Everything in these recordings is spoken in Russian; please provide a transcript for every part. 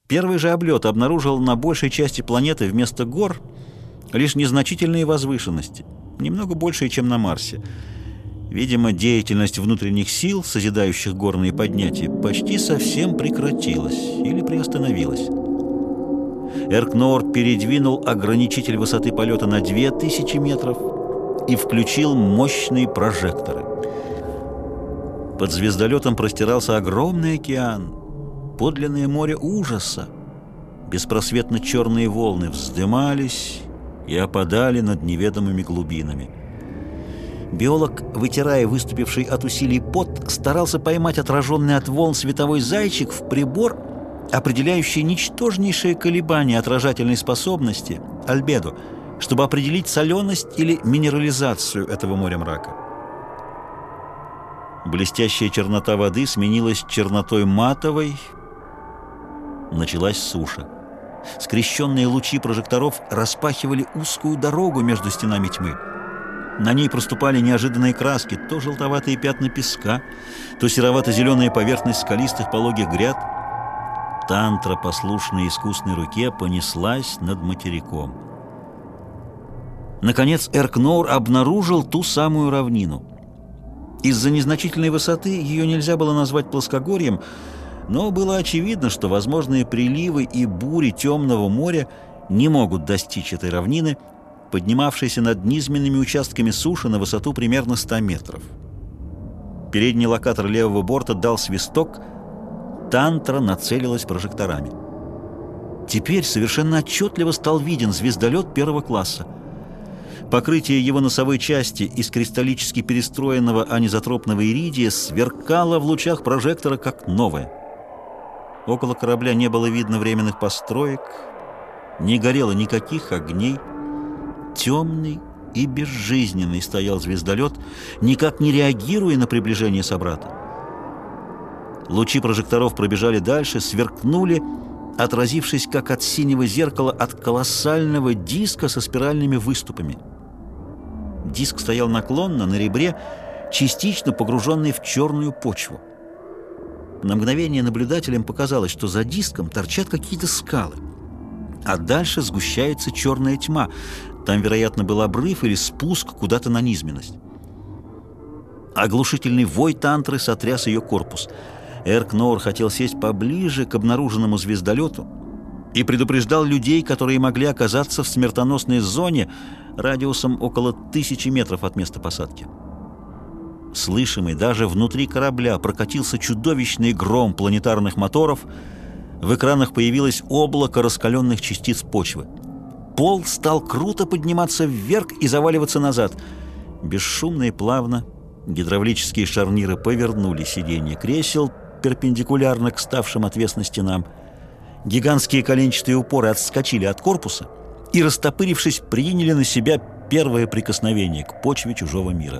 Первый же облет обнаружил на большей части планеты вместо гор лишь незначительные возвышенности, немного большие, чем на Марсе. Видимо, деятельность внутренних сил, созидающих горные поднятия, почти совсем прекратилась или приостановилась. Эркноор передвинул ограничитель высоты полета на 2000 метров и включил мощные прожекторы. Под звездолетом простирался огромный океан, подлинное море ужаса. Беспросветно черные волны вздымались и опадали над неведомыми глубинами. Биолог, вытирая выступивший от усилий пот, старался поймать отраженный от волн световой зайчик в прибор, определяющий ничтожнейшие колебания отражательной способности, альбедо, чтобы определить соленость или минерализацию этого моря мрака. Блестящая чернота воды сменилась чернотой матовой. Началась суша. Скрещенные лучи прожекторов распахивали узкую дорогу между стенами тьмы. На ней проступали неожиданные краски, то желтоватые пятна песка, то серовато-зеленая поверхность скалистых пологих гряд. Тантра, послушная искусной руке, понеслась над материком. Наконец Эркноор обнаружил ту самую равнину. Из-за незначительной высоты ее нельзя было назвать плоскогорьем, но было очевидно, что возможные приливы и бури темного моря не могут достичь этой равнины, поднимавшейся над низменными участками суши на высоту примерно 100 метров. Передний локатор левого борта дал свисток, Тантра нацелилась прожекторами. Теперь совершенно отчетливо стал виден звездолет первого класса. Покрытие его носовой части из кристаллически перестроенного анизотропного иридия сверкало в лучах прожектора как новое. Около корабля не было видно временных построек, не горело никаких огней. Темный и безжизненный стоял звездолет, никак не реагируя на приближение собрата. Лучи прожекторов пробежали дальше, сверкнули, отразившись, как от синего зеркала, от колоссального диска со спиральными выступами. Диск стоял наклонно, на ребре, частично погруженный в черную почву. На мгновение наблюдателям показалось, что за диском торчат какие-то скалы, а дальше сгущается черная тьма. Там, вероятно, был обрыв или спуск куда-то на низменность. Оглушительный вой Тантры сотряс ее корпус. Эркноор хотел сесть поближе к обнаруженному звездолету и предупреждал людей, которые могли оказаться в смертоносной зоне радиусом около 1000 метров от места посадки. Слышимый даже внутри корабля прокатился чудовищный гром планетарных моторов. В экранах появилось облако раскаленных частиц почвы. Пол стал круто подниматься вверх и заваливаться назад. Бесшумно и плавно гидравлические шарниры повернули сиденья кресел перпендикулярно к ставшим отвесно стенам. Гигантские коленчатые упоры отскочили от корпуса и, растопырившись, приняли на себя первое прикосновение к почве чужого мира.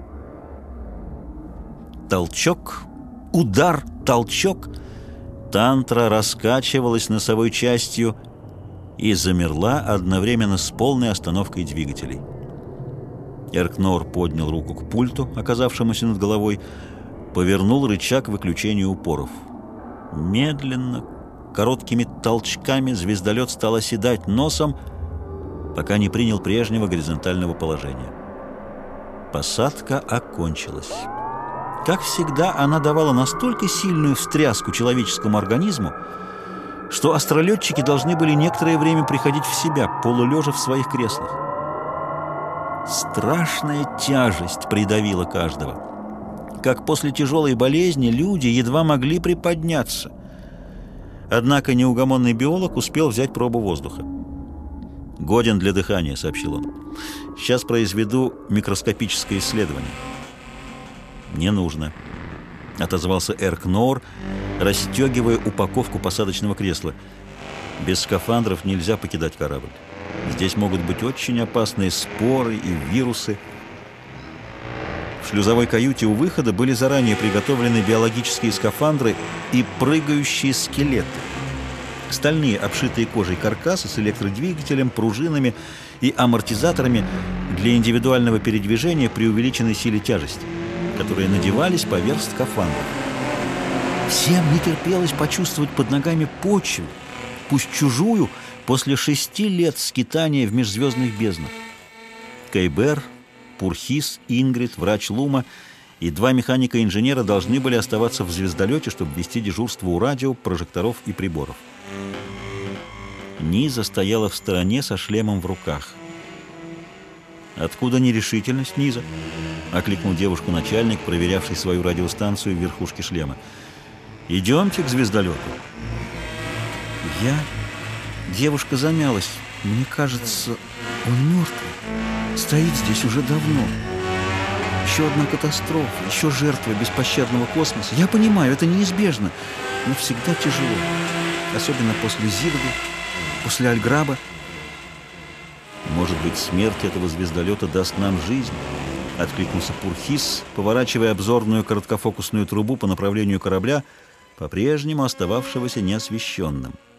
Толчок, удар, толчок. Тантра раскачивалась носовой частью и замерла одновременно с полной остановкой двигателей. Эркноор поднял руку к пульту, оказавшемуся над головой, повернул рычаг выключения упоров. Медленно, короткими толчками звездолет стал оседать носом, пока не принял прежнего горизонтального положения. Посадка окончилась. Как всегда, она давала настолько сильную встряску человеческому организму, что астролетчики должны были некоторое время приходить в себя, полулежа в своих креслах. Страшная тяжесть придавила каждого. Как после тяжелой болезни люди едва могли приподняться. Однако неугомонный биолог успел взять пробу воздуха. «Годен для дыхания», — сообщил он. «Сейчас произведу микроскопическое исследование». «Не нужно», — отозвался Эркноор, расстегивая упаковку посадочного кресла. «Без скафандров нельзя покидать корабль. Здесь могут быть очень опасные споры и вирусы». В шлюзовой каюте у выхода были заранее приготовлены биологические скафандры и прыгающие скелеты. Стальные, обшитые кожей каркасы с электродвигателем, пружинами и амортизаторами для индивидуального передвижения при увеличенной силе тяжести, которые надевались поверх скафандров. Всем не терпелось почувствовать под ногами почву, пусть чужую, после 6 лет скитания в межзвездных безднах. Кейбер, Пурхис, Ингрид, врач Лума и 2 механика-инженера должны были оставаться в звездолете, чтобы вести дежурство у радио, прожекторов и приборов. Низа стояла в стороне со шлемом в руках. «Откуда нерешительность, Низа?» — окликнул девушку начальник, проверявший свою радиостанцию в верхушке шлема. «Идемте к звездолету». Девушка замялась. «Мне кажется, он мертвый. Стоит здесь уже давно. Еще одна катастрофа, еще жертва беспощадного космоса. Я понимаю, это неизбежно, но всегда тяжело. Особенно после Зирды, после Альграба. Может быть, смерть этого звездолета даст нам жизнь?» — откликнулся Пурхис, поворачивая обзорную короткофокусную трубу по направлению корабля, по-прежнему остававшегося неосвещенным.